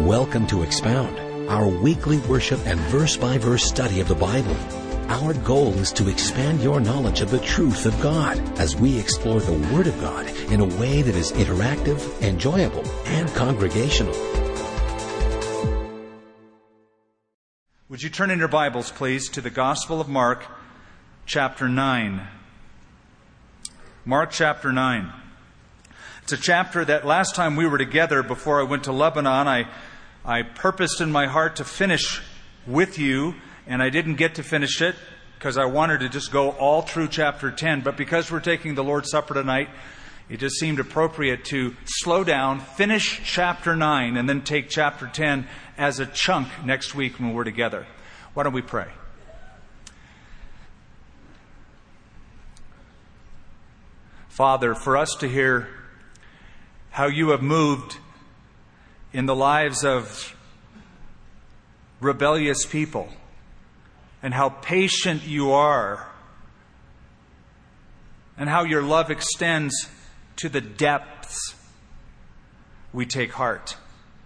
Welcome to Expound, our weekly worship and verse-by-verse study of the Bible. Our goal is to expand your knowledge of the truth of God as we explore the Word of God in a way that is interactive, enjoyable, and congregational. Would you turn in your Bibles, please, to the Gospel of Mark, chapter 9. Mark chapter 9. It's a chapter that last time we were together before I went to Lebanon, I purposed in my heart to finish with you, and I didn't get to finish it because I wanted to just go all through chapter 10. But because we're taking the Lord's Supper tonight, it just seemed appropriate to slow down, finish chapter 9, and then take chapter 10 as a chunk next week when we're together. Why don't we pray? Father, for us to hear how you have moved in the lives of rebellious people and how patient you are and how your love extends to the depths, we take heart.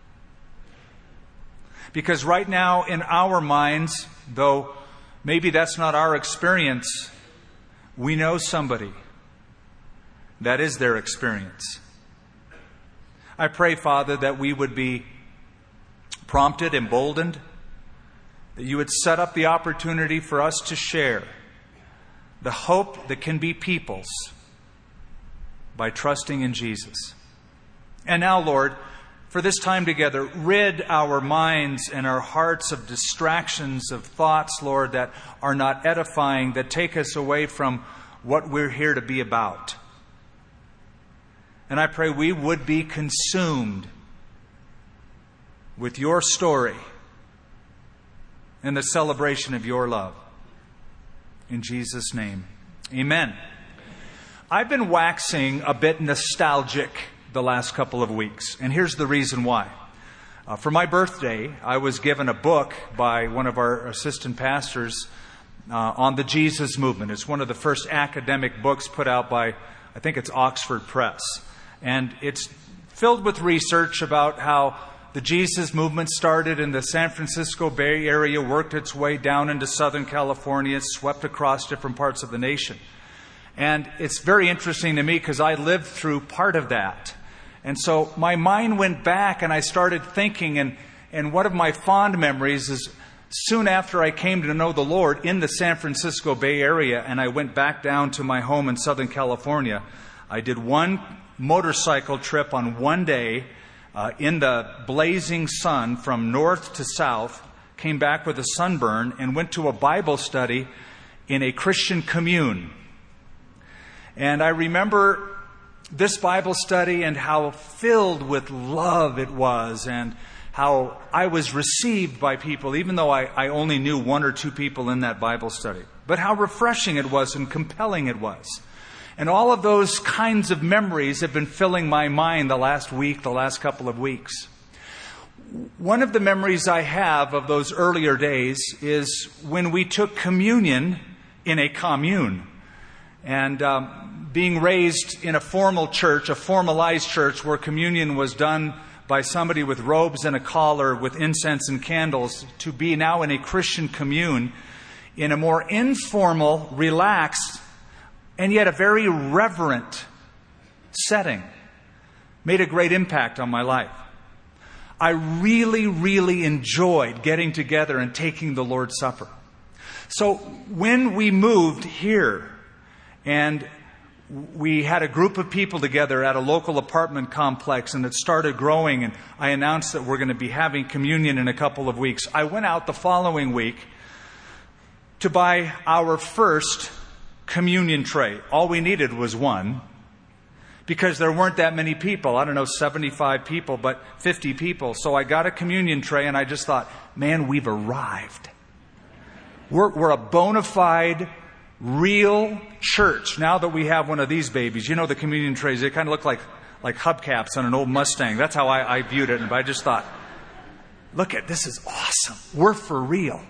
Because right now in our minds, though maybe that's not our experience, we know somebody that is their experience. I pray, Father, that we would be prompted, emboldened, that you would set up the opportunity for us to share the hope that can be people's by trusting in Jesus. And now, Lord, for this time together, rid our minds and our hearts of distractions, of thoughts, Lord, that are not edifying, that take us away from what we're here to be about. And I pray we would be consumed with your story and the celebration of your love. In Jesus' name, amen. I've been waxing a bit nostalgic the last couple of weeks, and here's the reason why. For my birthday, I was given a book by one of our assistant pastors on the Jesus movement. It's one of the first academic books put out by, I think it's Oxford Press. And it's filled with research about how the Jesus movement started in the San Francisco Bay Area, worked its way down into Southern California, swept across different parts of the nation. And it's very interesting to me because I lived through part of that. And so my mind went back and I started thinking, and one of my fond memories is soon after I came to know the Lord in the San Francisco Bay Area and I went back down to my home in Southern California, I did one motorcycle trip on one day in the blazing sun from north to south, came back with a sunburn, and went to a Bible study in a Christian commune. And I remember this Bible study and how filled with love it was, and how I was received by people, even though I only knew one or two people in that Bible study. But how refreshing it was and compelling it was. And all of those kinds of memories have been filling my mind the last week, the last couple of weeks. One of the memories I have of those earlier days is when we took communion in a commune. And being raised in a formal church, a formalized church where communion was done by somebody with robes and a collar with incense and candles, to be now in a Christian commune in a more informal, relaxed, and yet a very reverent setting, made a great impact on my life. I really, really enjoyed getting together and taking the Lord's Supper. So when we moved here and we had a group of people together at a local apartment complex and it started growing, and I announced that we're going to be having communion in a couple of weeks, I went out the following week to buy our first communion tray. All we needed was one, because there weren't that many people. I don't know, 75 people, but 50 people. So I got a communion tray and I just thought, man, we've arrived. We're a bona fide, real church now that we have one of these babies. You know, the communion trays, they kind of look like hubcaps on an old Mustang. That's how I viewed it. And I just thought, look at this, is awesome. We're for real.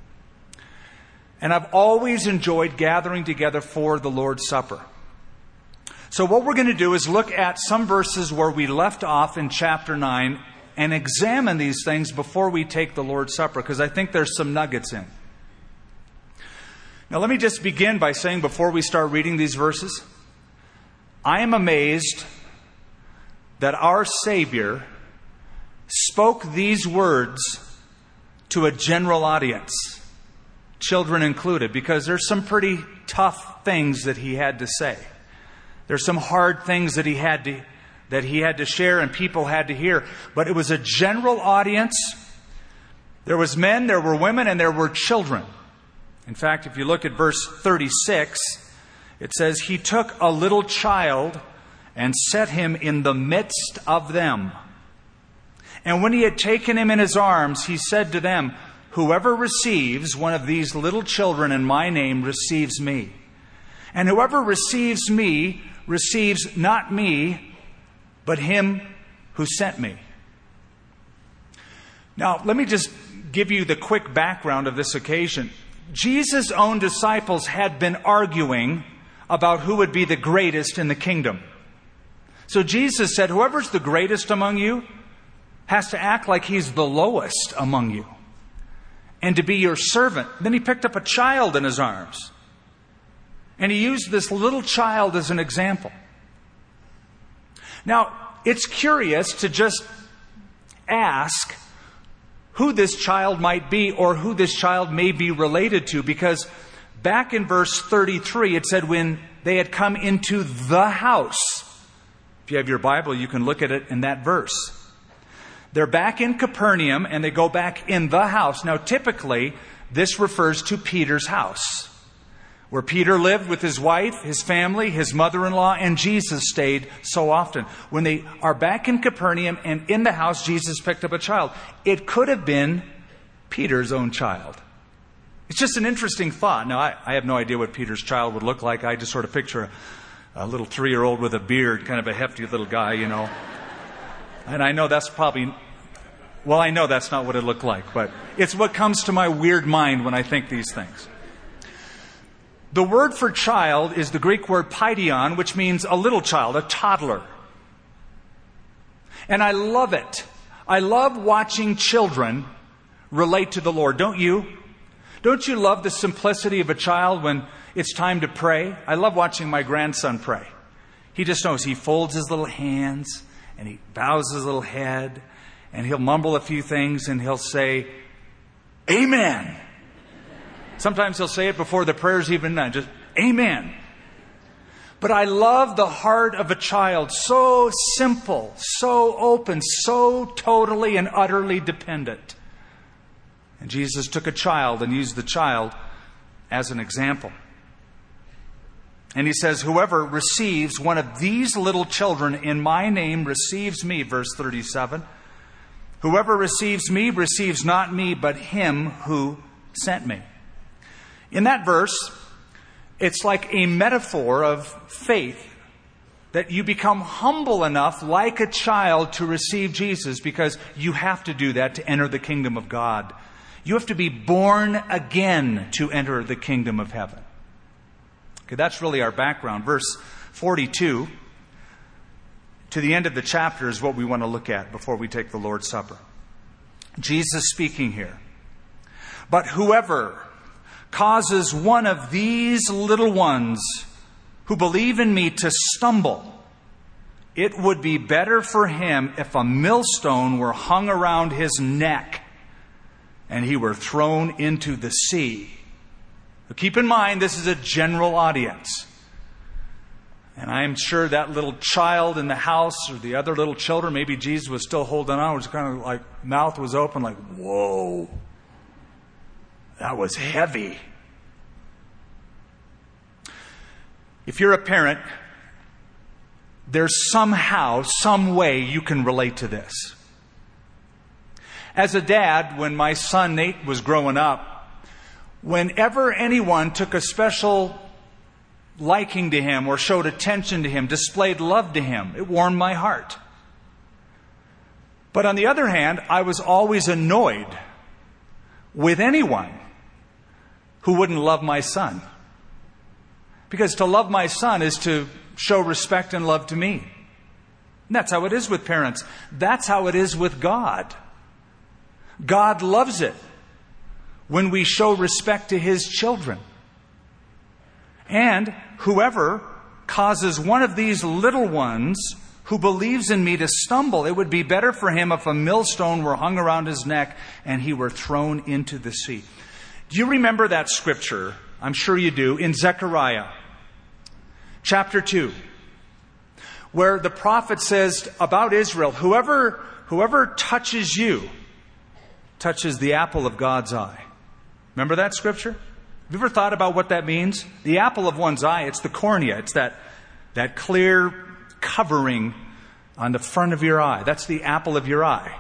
And I've always enjoyed gathering together for the Lord's Supper. So what we're going to do is look at some verses where we left off in chapter 9 and examine these things before we take the Lord's Supper, because I think there's some nuggets in. Now let me just begin by saying, before we start reading these verses, I am amazed that our Savior spoke these words to a general audience, children included, because there's some pretty tough things that he had to say. There's some hard things that he had to share and people had to hear. But it was a general audience. There was men, there were women, and there were children. In fact, if you look at verse 36, it says, "He took a little child and set him in the midst of them. And when he had taken him in his arms, he said to them, 'Whoever receives one of these little children in my name receives me. And whoever receives me receives not me, but him who sent me.'" Now, let me just give you the quick background of this occasion. Jesus' own disciples had been arguing about who would be the greatest in the kingdom. So Jesus said, whoever's the greatest among you has to act like he's the lowest among you, and to be your servant. Then he picked up a child in his arms, and he used this little child as an example. Now, it's curious to just ask who this child might be, or who this child may be related to, because back in verse 33, it said when they had come into the house. If you have your Bible, you can look at it in that verse. They're back in Capernaum, and they go back in the house. Now, typically, this refers to Peter's house, where Peter lived with his wife, his family, his mother-in-law, and Jesus stayed so often. When they are back in Capernaum and in the house, Jesus picked up a child. It could have been Peter's own child. It's just an interesting thought. Now, I have no idea what Peter's child would look like. I just sort of picture a little 3-year-old with a beard, kind of a hefty little guy, you know. And I know that's probably... Well, I know that's not what it looked like, but it's what comes to my weird mind when I think these things. The word for child is the Greek word paidion, which means a little child, a toddler. And I love it. I love watching children relate to the Lord, don't you? Don't you love the simplicity of a child when it's time to pray? I love watching my grandson pray. He just knows. He folds his little hands and he bows his little head and he'll mumble a few things and he'll say, "Amen." Sometimes he'll say it before the prayer's even done. Just, "Amen." But I love the heart of a child. So simple, so open, so totally and utterly dependent. And Jesus took a child and used the child as an example. And he says, whoever receives one of these little children in my name receives me, verse 37. Whoever receives me receives not me, but him who sent me. In that verse, it's like a metaphor of faith, that you become humble enough like a child to receive Jesus, because you have to do that to enter the kingdom of God. You have to be born again to enter the kingdom of heaven. Okay, that's really our background. Verse 42 to the end of the chapter is what we want to look at before we take the Lord's Supper. Jesus speaking here. But whoever causes one of these little ones who believe in me to stumble, it would be better for him if a millstone were hung around his neck and he were thrown into the sea. But keep in mind, this is a general audience. And I am sure that little child in the house, or the other little children, maybe Jesus was still holding on, was kind of like, mouth was open, like, whoa, that was heavy. If you're a parent, there's somehow, some way you can relate to this. As a dad, when my son Nate was growing up, whenever anyone took a special liking to him or showed attention to him, displayed love to him, it warmed my heart. But on the other hand, I was always annoyed with anyone who wouldn't love my son. Because to love my son is to show respect and love to me. And that's how it is with parents. That's how it is with God. God loves it when we show respect to His children. And whoever causes one of these little ones who believes in me to stumble, it would be better for him if a millstone were hung around his neck and he were thrown into the sea. Do you remember that scripture? I'm sure you do. In Zechariah chapter 2, where the prophet says about Israel, whoever touches you touches the apple of God's eye. Remember that scripture? Have you ever thought about what that means? The apple of one's eye, it's the cornea. It's that clear covering on the front of your eye. That's the apple of your eye.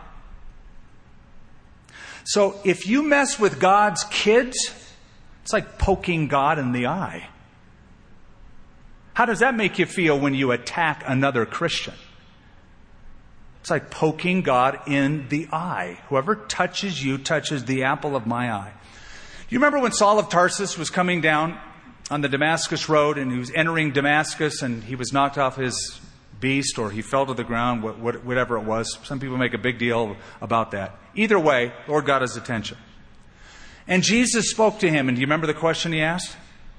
So if you mess with God's kids, it's like poking God in the eye. How does that make you feel when you attack another Christian? It's like poking God in the eye. Whoever touches you touches the apple of my eye. You remember when Saul of Tarsus was coming down on the Damascus road and he was entering Damascus and he was knocked off his beast or he fell to the ground, whatever it was. Some people make a big deal about that. Either way, Lord got his attention. And Jesus spoke to him, and do you remember the question he asked?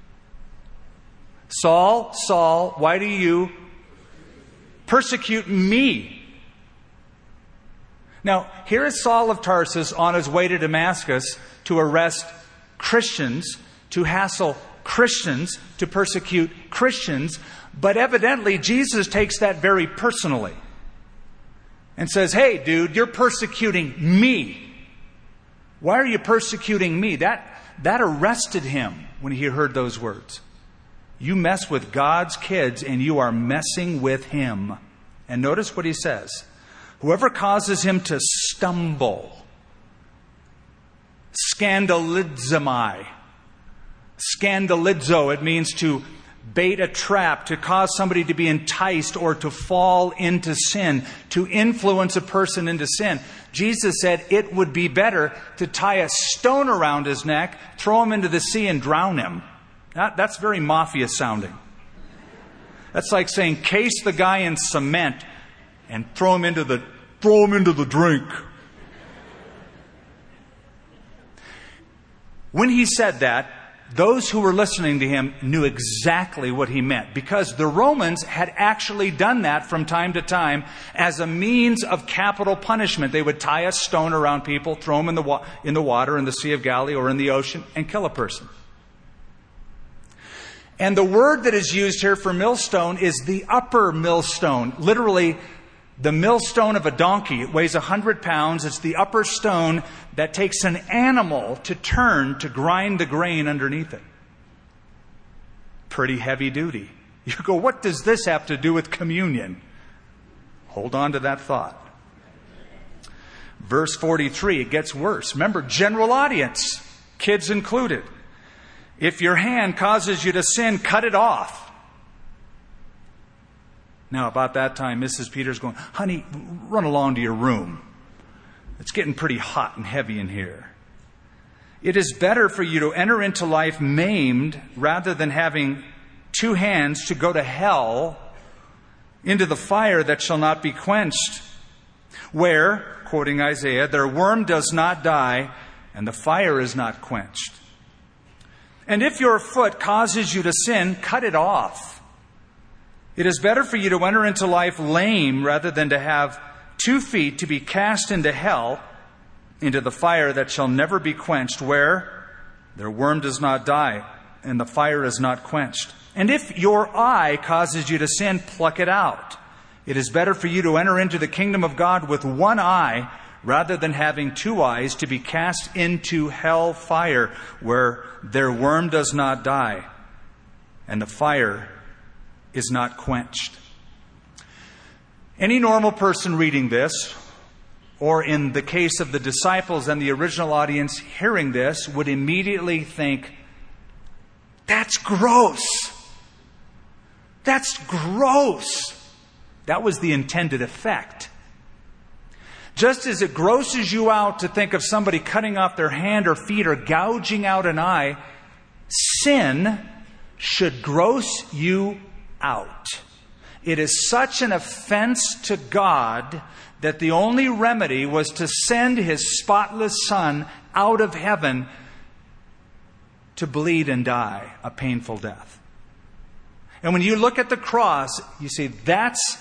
Saul, Saul, why do you persecute me? Now, here is Saul of Tarsus on his way to Damascus to arrest Christians, to hassle Christians, to persecute Christians. But evidently, Jesus takes that very personally and says, hey, dude, you're persecuting me. Why are you persecuting me? That arrested him when he heard those words. You mess with God's kids and you are messing with Him. And notice what he says. Whoever causes him to stumble, scandalizomai. Scandalizo, it means to bait a trap, to cause somebody to be enticed or to fall into sin, to influence a person into sin. Jesus said it would be better to tie a stone around his neck, throw him into the sea and drown him. That's very mafia sounding. That's like saying case the guy in cement and throw him into the drink. When he said that, those who were listening to him knew exactly what he meant, because the Romans had actually done that from time to time as a means of capital punishment. They would tie a stone around people, throw them in the water, in the Sea of Galilee or in the ocean, and kill a person. And the word that is used here for millstone is the upper millstone. Literally, the millstone of a donkey. It weighs 100 pounds. It's the upper stone that takes an animal to turn to grind the grain underneath it. Pretty heavy duty. You go, what does this have to do with communion? Hold on to that thought. Verse 43, it gets worse. Remember, general audience, kids included. If your hand causes you to sin, cut it off. Now, about that time, Mrs. Peters going, honey, run along to your room. It's getting pretty hot and heavy in here. It is better for you to enter into life maimed rather than having two hands to go to hell, into the fire that shall not be quenched, where, quoting Isaiah, their worm does not die and the fire is not quenched. And if your foot causes you to sin, cut it off. It is better for you to enter into life lame rather than to have 2 feet to be cast into hell, into the fire that shall never be quenched, where their worm does not die and the fire is not quenched. And if your eye causes you to sin, pluck it out. It is better for you to enter into the kingdom of God with one eye rather than having 2 eyes to be cast into hell fire, where their worm does not die and the fire is not quenched. Any normal person reading this, or in the case of the disciples and the original audience hearing this, would immediately think, that's gross. That's gross. That was the intended effect. Just as it grosses you out to think of somebody cutting off their hand or feet or gouging out an eye, sin should gross you out. It is such an offense to God that the only remedy was to send His spotless Son out of heaven to bleed and die a painful death. And when you look at the cross, you see that's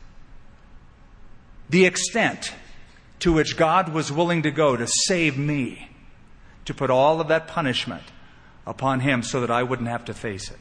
the extent to which God was willing to go to save me, to put all of that punishment upon Him so that I wouldn't have to face it.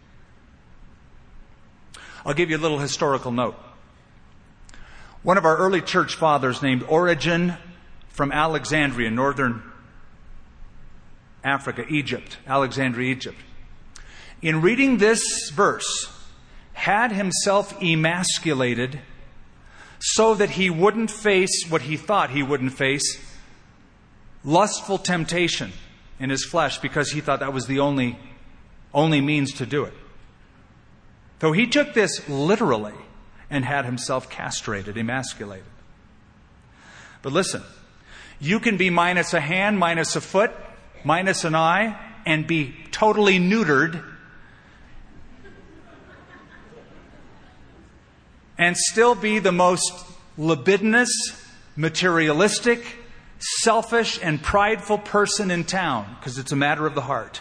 I'll give you a little historical note. One of our early church fathers named Origen from Alexandria, northern Africa, Egypt, Alexandria, Egypt, in reading this verse, had himself emasculated so that he wouldn't face what he thought he wouldn't face, lustful temptation in his flesh, because he thought that was the only means to do it. So he took this literally and had himself castrated, emasculated. But listen, you can be minus a hand, minus a foot, minus an eye, and be totally neutered and still be the most libidinous, materialistic, selfish, and prideful person in town, because it's a matter of the heart.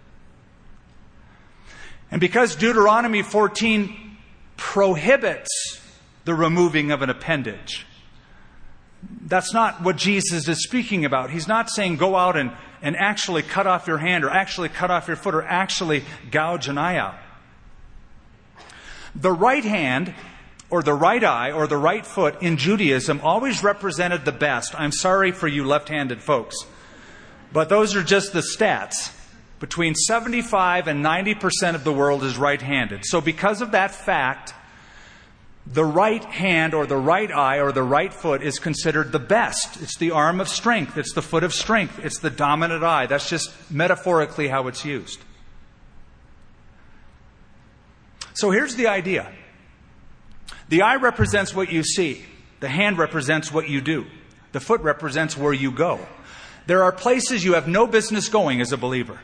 And because Deuteronomy 14 prohibits the removing of an appendage, that's not what Jesus is speaking about. He's not saying go out and actually cut off your hand or actually cut off your foot or actually gouge an eye out. The right hand or the right eye or the right foot in Judaism always represented the best. I'm sorry for you left-handed folks, but those are just the stats. Between 75 and 90% of the world is right-handed. So because of that fact, the right hand or the right eye or the right foot is considered the best. It's the arm of strength. It's the foot of strength. It's the dominant eye. That's just metaphorically how it's used. So here's the idea. The eye represents what you see. The hand represents what you do. The foot represents where you go. There are places you have no business going as a believer.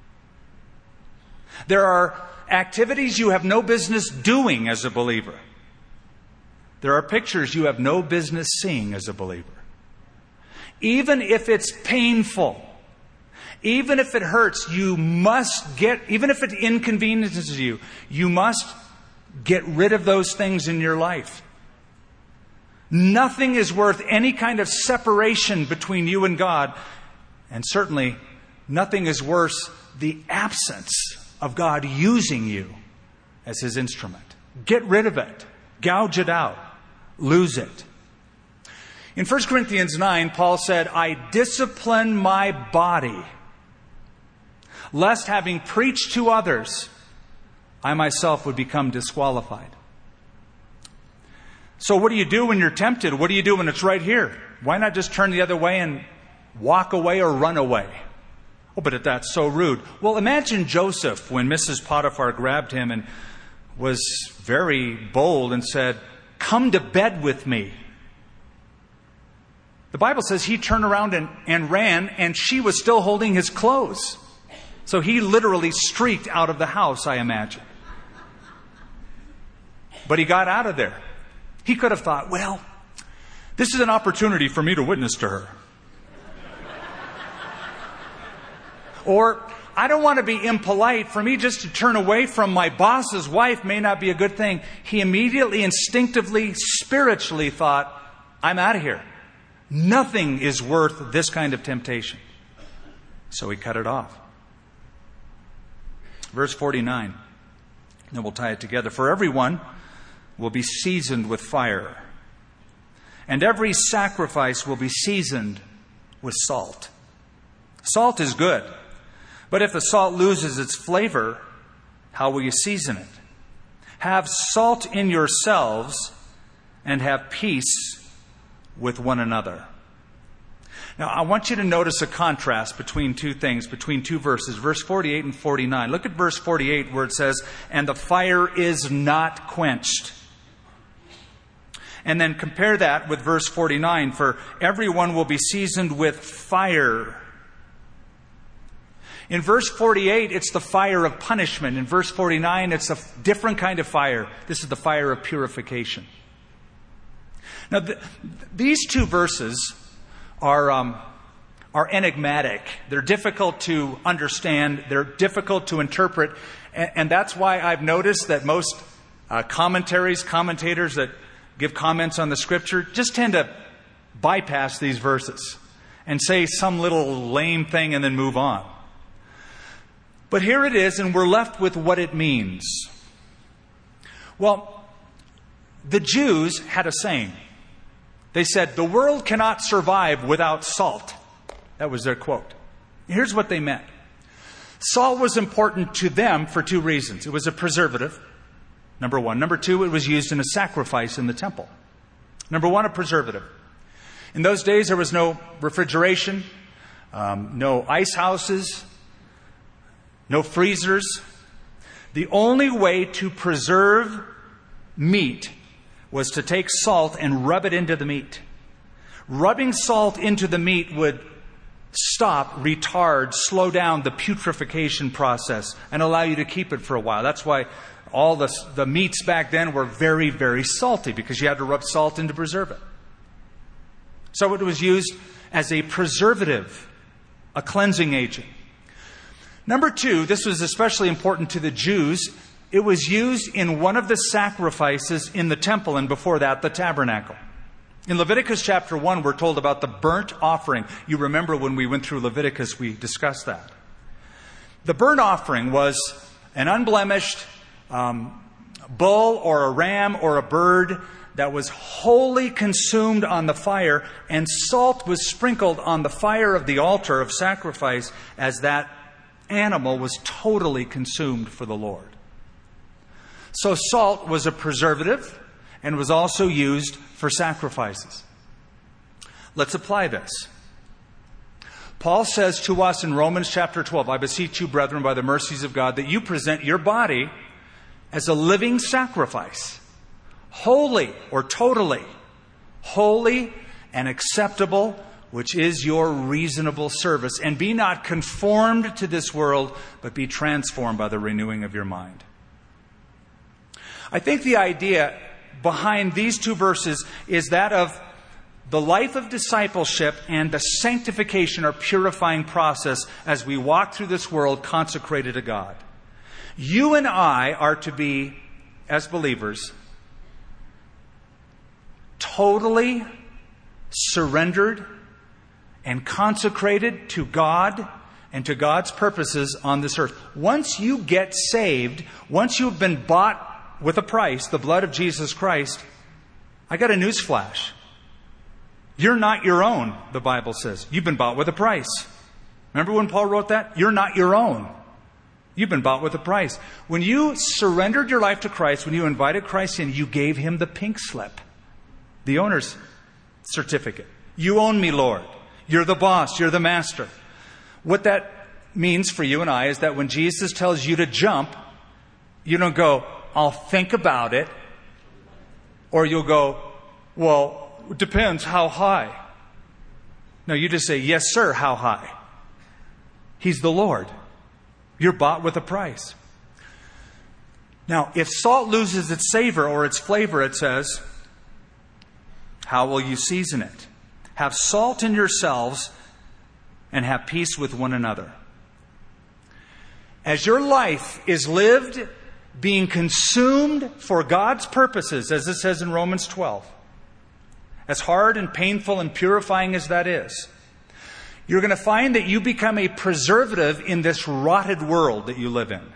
There are activities you have no business doing as a believer. There are pictures you have no business seeing as a believer. Even if it's painful, even if it hurts, even if it inconveniences you, you must get rid of those things in your life. Nothing is worth any kind of separation between you and God, and certainly nothing is worse the absence of God using you as His instrument. Get rid of it. Gouge it out. Lose it. In 1 Corinthians 9, Paul said, I discipline my body, lest having preached to others, I myself would become disqualified. So what do you do when you're tempted? What do you do when it's right here? Why not just turn the other way and walk away or run away? Oh, but that's so rude. Well, imagine Joseph when Mrs. Potiphar grabbed him and was very bold and said, come to bed with me. The Bible says he turned around and ran, and she was still holding his clothes. So he literally streaked out of the house, I imagine. But he got out of there. He could have thought, well, this is an opportunity for me to witness to her. Or, I don't want to be impolite. For me just to turn away from my boss's wife may not be a good thing. He immediately, instinctively, spiritually thought, I'm out of here. Nothing is worth this kind of temptation. So he cut it off. Verse 49. Then we'll tie it together. For everyone will be seasoned with fire, and every sacrifice will be seasoned with salt. Salt is good. But if the salt loses its flavor, how will you season it? Have salt in yourselves and have peace with one another. Now, I want you to notice a contrast between two things, between two verses, verse 48 and 49. Look at verse 48 where it says, and the fire is not quenched. And then compare that with verse 49, for everyone will be seasoned with fire. In verse 48, it's the fire of punishment. In verse 49, it's a different kind of fire. This is the fire of purification. Now, these two verses are enigmatic. They're difficult to understand. They're difficult to interpret. And that's why I've noticed that most commentators that give comments on the Scripture just tend to bypass these verses and say some little lame thing and then move on. But here it is, and we're left with what it means. Well, the Jews had a saying. They said, "The world cannot survive without salt." That was their quote. Here's what they meant. Salt was important to them for two reasons. It was a preservative, number one. Number two, it was used in a sacrifice in the temple. Number one, a preservative. In those days, there was no refrigeration, no ice houses, no freezers. The only way to preserve meat was to take salt and rub it into the meat. Rubbing salt into the meat would stop, retard, slow down the putrefaction process and allow you to keep it for a while. That's why all the meats back then were very, very salty, because you had to rub salt in to preserve it. So it was used as a preservative, a cleansing agent. Number two, this was especially important to the Jews. It was used in one of the sacrifices in the temple, and before that, the tabernacle. In Leviticus chapter 1, we're told about the burnt offering. You remember when we went through Leviticus, we discussed that. The burnt offering was an unblemished bull or a ram or a bird that was wholly consumed on the fire, and salt was sprinkled on the fire of the altar of sacrifice as that animal was totally consumed for the Lord. So salt was a preservative and was also used for sacrifices. Let's apply this. Paul says to us in Romans chapter 12, "I beseech you, brethren, by the mercies of God, that you present your body as a living sacrifice, holy or totally, holy and acceptable, which is your reasonable service. And be not conformed to this world, but be transformed by the renewing of your mind." I think the idea behind these two verses is that of the life of discipleship and the sanctification or purifying process as we walk through this world consecrated to God. You and I are to be, as believers, totally surrendered and consecrated to God and to God's purposes on this earth. Once you get saved, once you've been bought with a price, the blood of Jesus Christ, I got a news flash. You're not your own, the Bible says. You've been bought with a price. Remember when Paul wrote that? You're not your own. You've been bought with a price. When you surrendered your life to Christ, when you invited Christ in, you gave Him the pink slip, the owner's certificate. You own me, Lord. You're the boss. You're the master. What that means for you and I is that when Jesus tells you to jump, you don't go, "I'll think about it." Or you'll go, "Well, it depends how high." No, you just say, "Yes, sir, how high?" He's the Lord. You're bought with a price. Now, if salt loses its savor or its flavor, it says, how will you season it? Have salt in yourselves and have peace with one another. As your life is lived being consumed for God's purposes, as it says in Romans 12, as hard and painful and purifying as that is, you're going to find that you become a preservative in this rotted world that you live in.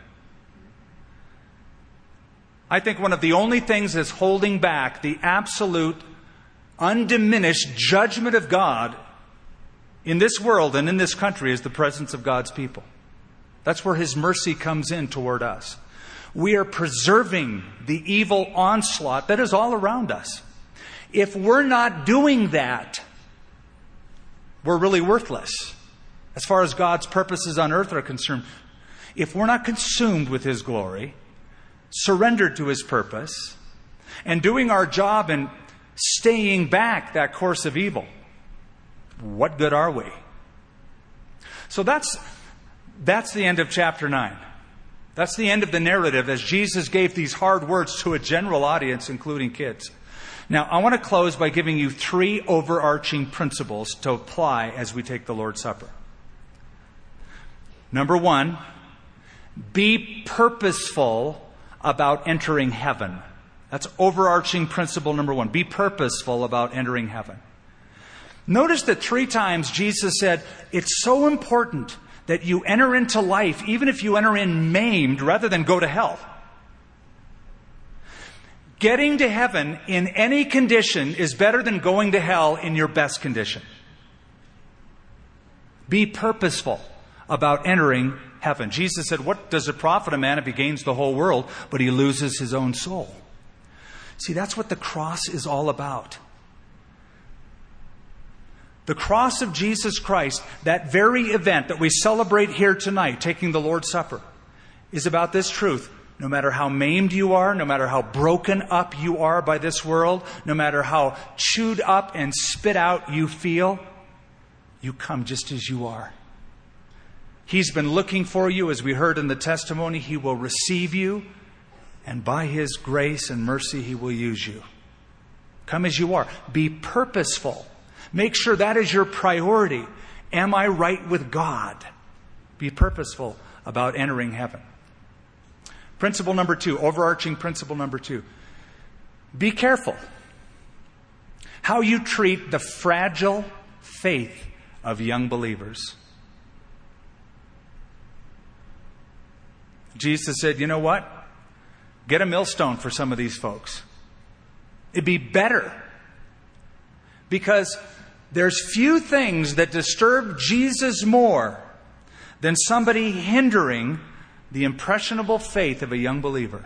I think one of the only things that's holding back the absolute, undiminished judgment of God in this world and in this country is the presence of God's people. That's where His mercy comes in toward us. We are preserving the evil onslaught that is all around us. If we're not doing that, we're really worthless as far as God's purposes on earth are concerned. If we're not consumed with His glory, surrendered to His purpose, and doing our job in staying back that course of evil, what good are we? So that's That's the end of chapter 9. That's the end of the narrative as Jesus gave these hard words to a general audience, including kids. Now, I want to close by giving you 3 overarching principles to apply as we take the Lord's Supper. Number 1, be purposeful about entering heaven. That's overarching principle number 1. Be purposeful about entering heaven. Notice that 3 times Jesus said, it's so important that you enter into life, even if you enter in maimed, rather than go to hell. Getting to heaven in any condition is better than going to hell in your best condition. Be purposeful about entering heaven. Jesus said, what does it profit a man if he gains the whole world, but he loses his own soul? See, that's what the cross is all about. The cross of Jesus Christ, that very event that we celebrate here tonight, taking the Lord's Supper, is about this truth. No matter how maimed you are, no matter how broken up you are by this world, no matter how chewed up and spit out you feel, you come just as you are. He's been looking for you, as we heard in the testimony. He will receive you, and by His grace and mercy, He will use you. Come as you are. Be purposeful. Make sure that is your priority. Am I right with God? Be purposeful about entering heaven. Principle number 2, overarching principle number 2. Be careful how you treat the fragile faith of young believers. Jesus said, you know what? Get a millstone for some of these folks. It'd be better. Because there's few things that disturb Jesus more than somebody hindering the impressionable faith of a young believer.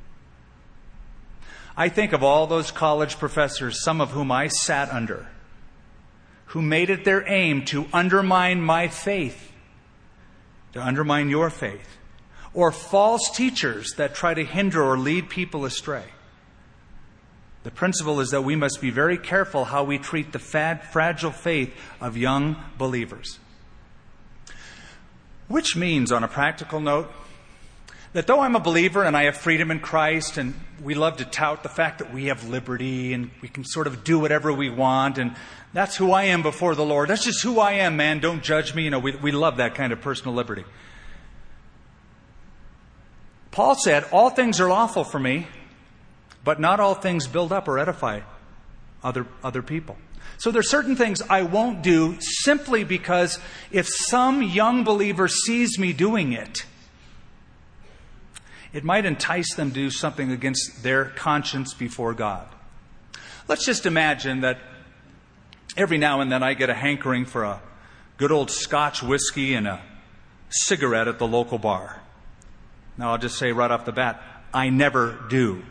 I think of all those college professors, some of whom I sat under, who made it their aim to undermine my faith, to undermine your faith, or false teachers that try to hinder or lead people astray. The principle is that we must be very careful how we treat the fragile faith of young believers. Which means, on a practical note, that though I'm a believer and I have freedom in Christ, and we love to tout the fact that we have liberty and we can sort of do whatever we want, and that's who I am before the Lord. That's just who I am, man. Don't judge me. We love that kind of personal liberty. Paul said, all things are lawful for me, but not all things build up or edify other people. So there are certain things I won't do simply because if some young believer sees me doing it, it might entice them to do something against their conscience before God. Let's just imagine that every now and then I get a hankering for a good old Scotch whiskey and a cigarette at the local bar. Now I'll just say right off the bat, I never do.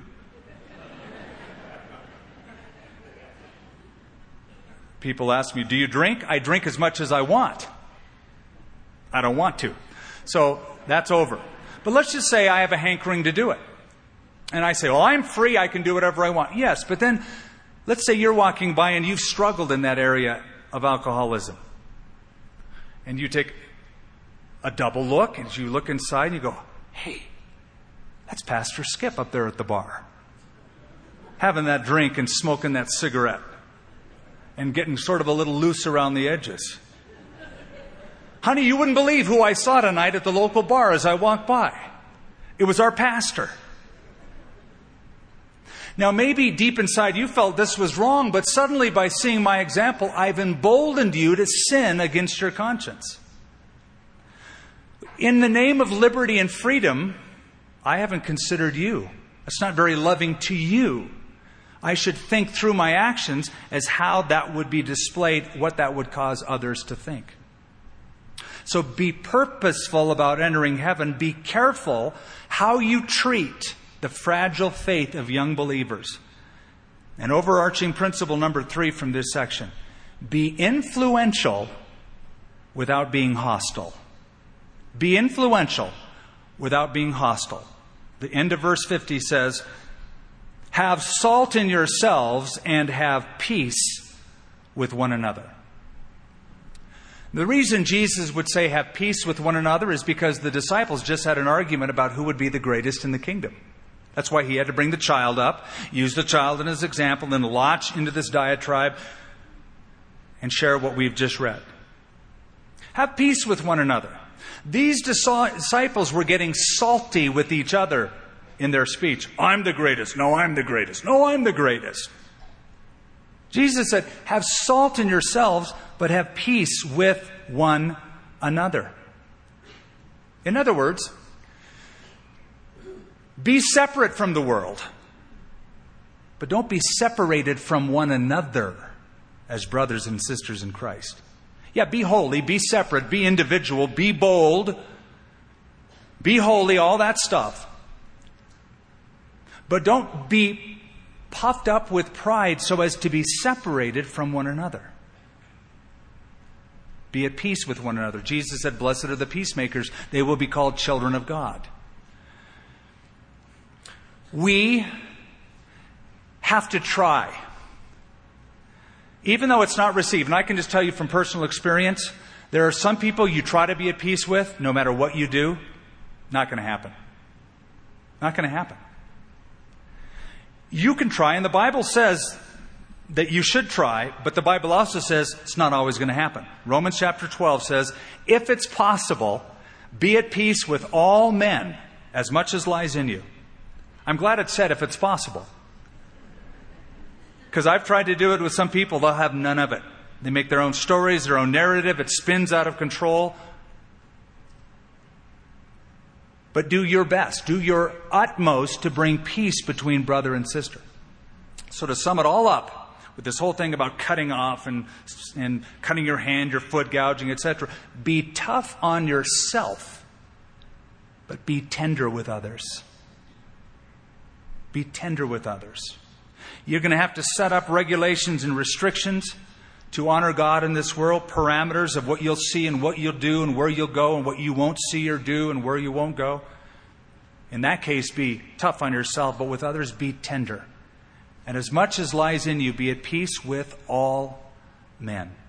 People ask me, do you drink? I drink as much as I want. I don't want to. So that's over. But let's just say I have a hankering to do it. And I say, well, I'm free. I can do whatever I want. Yes, but then let's say you're walking by and you've struggled in that area of alcoholism. And you take a double look as you look inside and you go, hey, that's Pastor Skip up there at the bar. Having that drink and smoking that cigarette. And getting sort of a little loose around the edges. Honey, you wouldn't believe who I saw tonight at the local bar as I walked by. It was our pastor. Now, maybe deep inside you felt this was wrong, but suddenly by seeing my example, I've emboldened you to sin against your conscience. In the name of liberty and freedom, I haven't considered you. That's not very loving to you. I should think through my actions as how that would be displayed, what that would cause others to think. So be purposeful about entering heaven. Be careful how you treat the fragile faith of young believers. And overarching principle number 3 from this section. Be influential without being hostile. Be influential without being hostile. The end of verse 50 says, have salt in yourselves and have peace with one another. The reason Jesus would say have peace with one another is because the disciples just had an argument about who would be the greatest in the kingdom. That's why he had to bring the child up, use the child as an example, then launch into this diatribe and share what we've just read. Have peace with one another. These disciples were getting salty with each other in their speech. I'm the greatest. No, I'm the greatest. No, I'm the greatest. Jesus said, have salt in yourselves, but have peace with one another. In other words, be separate from the world, but don't be separated from one another as brothers and sisters in Christ. Yeah, be holy, be separate, be individual, be bold, be holy, all that stuff. But don't be puffed up with pride so as to be separated from one another. Be at peace with one another. Jesus said, blessed are the peacemakers. They will be called children of God. We have to try. Even though it's not received. And I can just tell you from personal experience, there are some people you try to be at peace with, no matter what you do, not going to happen. Not going to happen. You can try, and the Bible says that you should try, but the Bible also says it's not always going to happen. Romans chapter 12 says, if it's possible, be at peace with all men as much as lies in you. I'm glad it said if it's possible. Because I've tried to do it with some people, they'll have none of it. They make their own stories, their own narrative, it spins out of control. But do your best, do your utmost to bring peace between brother and sister. So to sum it all up, with this whole thing about cutting off and cutting your hand, your foot, gouging, etc., be tough on yourself, but be tender with others. Be tender with others. You're going to have to set up regulations and restrictions to honor God in this world, parameters of what you'll see and what you'll do and where you'll go and what you won't see or do and where you won't go. In that case, be tough on yourself, but with others, be tender. And as much as lies in you, be at peace with all men.